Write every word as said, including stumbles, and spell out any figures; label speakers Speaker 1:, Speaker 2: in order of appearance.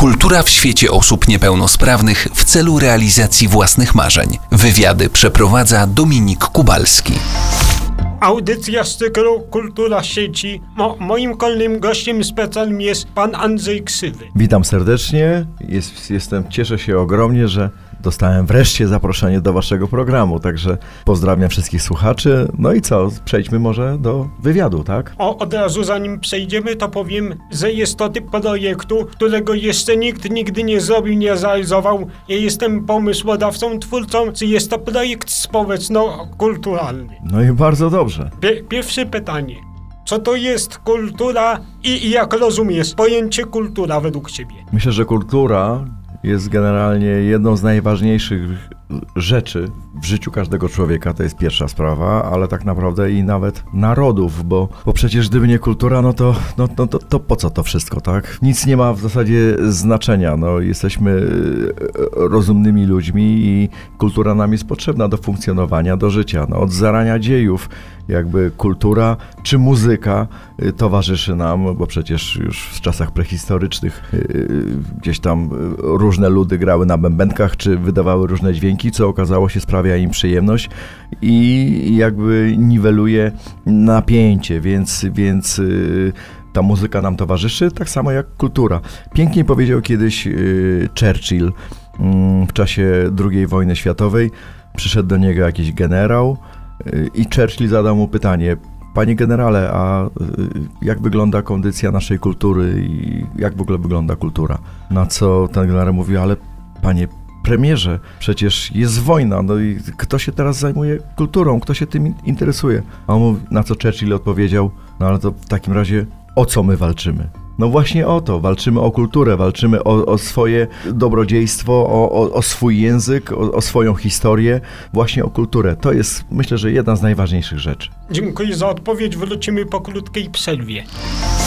Speaker 1: Kultura w świecie osób niepełnosprawnych w celu realizacji własnych marzeń. Wywiady przeprowadza Dominik Kubalski.
Speaker 2: Audycja z cyklu Kultura sieci. Mo, moim kolejnym gościem specjalnym jest pan Andrzej Krzywy.
Speaker 3: Witam serdecznie. Jest, jestem, cieszę się ogromnie, że dostałem wreszcie zaproszenie do waszego programu, także pozdrawiam wszystkich słuchaczy. No i co, przejdźmy może do wywiadu, tak?
Speaker 2: O, od razu zanim przejdziemy, to powiem, że jest to typ projektu, którego jeszcze nikt nigdy nie zrobił, nie zrealizował. Ja jestem pomysłodawcą, twórcą, czy jest to projekt społeczno-kulturalny.
Speaker 3: No i bardzo dobrze.
Speaker 2: Pie- pierwsze pytanie. Co to jest kultura i, i jak rozumiesz pojęcie kultura według ciebie?
Speaker 3: Myślę, że kultura jest generalnie jedną z najważniejszych rzeczy w życiu każdego człowieka, to jest pierwsza sprawa, ale tak naprawdę i nawet narodów, bo, bo przecież gdyby nie kultura, no to, no, no to, to po co to wszystko, tak? Nic nie ma w zasadzie znaczenia, no jesteśmy rozumnymi ludźmi i kultura nam jest potrzebna do funkcjonowania, do życia, no od zarania dziejów jakby kultura czy muzyka towarzyszy nam, bo przecież już w czasach prehistorycznych gdzieś tam różne ludy grały na bębenkach, czy wydawały różne dźwięki, co okazało się sprawia im przyjemność i jakby niweluje napięcie, więc, więc ta muzyka nam towarzyszy, tak samo jak kultura. Pięknie powiedział kiedyś Churchill w czasie drugiej wojny światowej, przyszedł do niego jakiś generał i Churchill zadał mu pytanie: panie generale, a jak wygląda kondycja naszej kultury i jak w ogóle wygląda kultura? Na co ten generał mówi: ale panie premierze, przecież jest wojna, no i kto się teraz zajmuje kulturą, kto się tym interesuje? A on mówi, na co Churchill odpowiedział: no ale to w takim razie o co my walczymy? No właśnie o to, walczymy o kulturę, walczymy o, o swoje dobrodziejstwo, o, o, o swój język, o, o swoją historię, właśnie o kulturę. To jest, myślę, że jedna z najważniejszych rzeczy.
Speaker 2: Dziękuję za odpowiedź, wrócimy po krótkiej przerwie.